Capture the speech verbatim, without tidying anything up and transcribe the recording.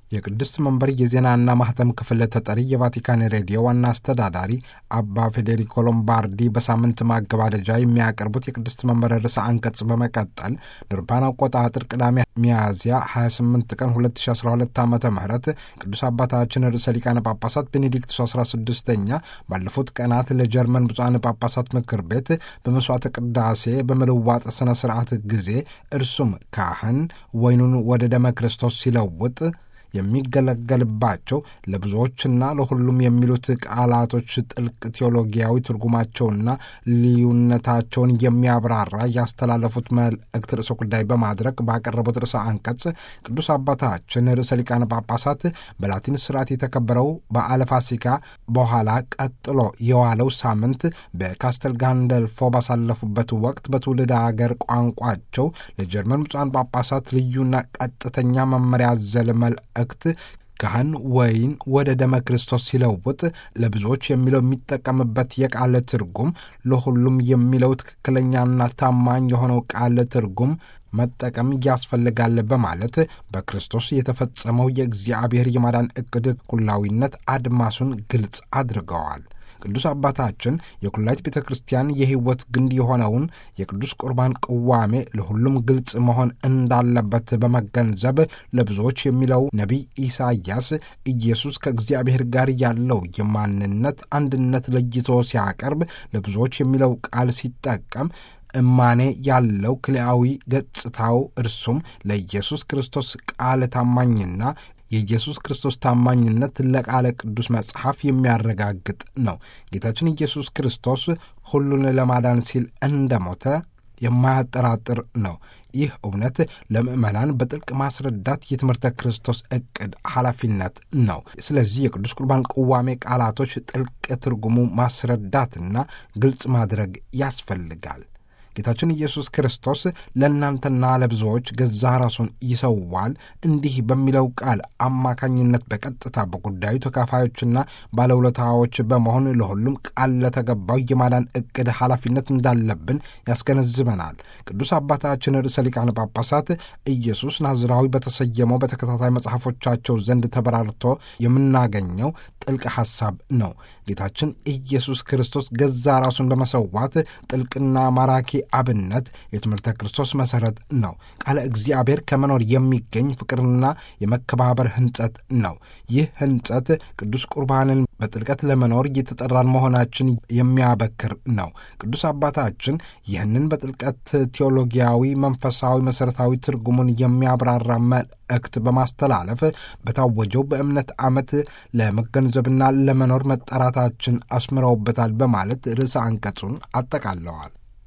የቅድስት መንበር የዜናና ማህተም ክፍል ተጠሪ የቫቲካን ሬዲዮ ዋና አስተዳዳሪ አባ ፌዴሪኮ ሎምባርዲ በሳምንት ማገባደጃ የሚያቀርቡት የቅድስት መንበር ርዕሰ አንቀጽ በመቀጠል ድርፓን አቆጣጠር ቅዳሜ ሚያዝያ ሃያ ስምንት ቀን ሁለት ሺህ አስራ ሁለት ዓመተ ምህረት ቅዱስ አባታችን ርዕሰ ሊቃነ ጳጳሳት ቤኔዲክቱስ አስራ ስድስተኛ ባለፉት ቀናት ለጀርመን ብፁዓን ጳጳሳት ምክር ቤት በመስዋዕተ ቅዳሴ በመለዋጥ ስነ ስርዓት ጊዜ እርሱም ካህን ወይኑን ወደ ደመ ክርስቶስ ሲለውጥ የሚገለገልባቸው ለብዙዎችና ለሁሉም የሚሉት ቃላቶች ጥልቅ ቴዎሎጊያዊ ትርጉማቸውና ልዩነታቸውን የሚያብራራ ያስተላለፉት መልእክት ርዕሰ ጉዳይ በማድረግ ባቀረቡት ርዕሰ አንቀጽ ቅዱስ አባታችን ርዕሰ ሊቃነ ጳጳሳት በላቲን ስርዓት የተከበረው በዓለ ፋሲካ በኋላ ቀጥሎ የዋለው ሳምንት በካስተል ጋንደልፎ ባሳለፉበት ወቅት በትውልድ አገር ቋንቋቸው ለጀርመን ብፁዓን ጳጳሳት ልዩና ቀጥተኛ መመሪያ ያዘለ መልእክት ካህን ወይን ወደ ደመ ክርስቶስ ሲለውጥ ለብዙዎች የሚለው የሚጠቀምበት የቃል ትርጉም ለሁሉም የሚለው ትክክለኛና ታማኝ የሆነው ቃል ትርጉም መጠቀም ያስፈልጋል በማለት በክርስቶስ የተፈጸመው የእግዚአብሔር የማዳን ዕቅድ ኩላዊነት አድማሱን ግልጽ አድርገዋል። ቅዱስ አባታችን የኩላይት ቤተ ክርስቲያን የሕይወት ግንድ የሆነውን የቅዱስ ቁርባን ቅዋሜ ለሁሉም ግልጽ መሆን እንዳለበት በመገንዘብ ለብዙዎች የሚለው ነቢይ ኢሳይያስ ኢየሱስ ከእግዚአብሔር ጋር ያለው የማንነት አንድነት ለይቶ ሲያቀርብ ለብዙዎች የሚለው ቃል ሲጠቀም እማኔ ያለው ክልአዊ ገጽታው እርሱም ለኢየሱስ ክርስቶስ ቃል ታማኝና የኢየሱስ ክርስቶስ ታማኝነት ለቃለ ቅዱስ መጽሐፍ የሚያረጋግጥ ነው። ጌታችን ኢየሱስ ክርስቶስ ሁሉን ለማዳን ሲል እንደሞተ የማያጠራጥር ነው። ይህ እውነት ለምእመናን በጥልቅ ማስረዳት የትምህርተ ክርስቶስ ዕቅድ ኃላፊነት ነው። ስለዚህ የቅዱስ ቁርባን ቅዋሜ ቃላቶች ጥልቅ ትርጉሙ ማስረዳትና ግልጽ ማድረግ ያስፈልጋል። ጌታችን ኢየሱስ ክርስቶስ ለእናንተና ለብዙዎች ገዛ ራሱን ይሰዋል እንዲህ በሚለው ቃል አማካኝነት በቀጥታ በጉዳዩ ተካፋዮችና ባለውለታዎች በመሆን ለሁሉም ቃል ለተገባው የማዳን ዕቅድ ኃላፊነት እንዳለብን ያስገነዝበናል። ቅዱስ አባታችን ርዕሰ ሊቃነ ጳጳሳት ኢየሱስ ናዝራዊ በተሰየመው በተከታታይ መጽሐፎቻቸው ዘንድ ተበራርቶ የምናገኘው ጥልቅ ሐሳብ ነው። ጌታችን ኢየሱስ ክርስቶስ ገዛ ራሱን በመሰዋት ጥልቅና ማራኪ አብነት የትምህርተ ክርስቶስ መሠረት ነው። ቃለ እግዚአብሔር ከመኖር የሚገኝ ፍቅርና የመከባበር ሕንጸት ነው። ይህ ሕንጸት ቅዱስ ቁርባንን በጥልቀት ለመኖር እየተጠራን መሆናችን የሚያበክር ነው። ቅዱስ አባታችን ይህንን በጥልቀት ቴዎሎጊያዊ፣ መንፈሳዊ፣ መሠረታዊ ትርጉሙን የሚያብራራ መልእክት በማስተላለፍ በታወጀው በእምነት ዓመት ለመገንዘብና ለመኖር መጠራታችን አስምረውበታል በማለት ርዕሰ አንቀጹን አጠቃለዋል።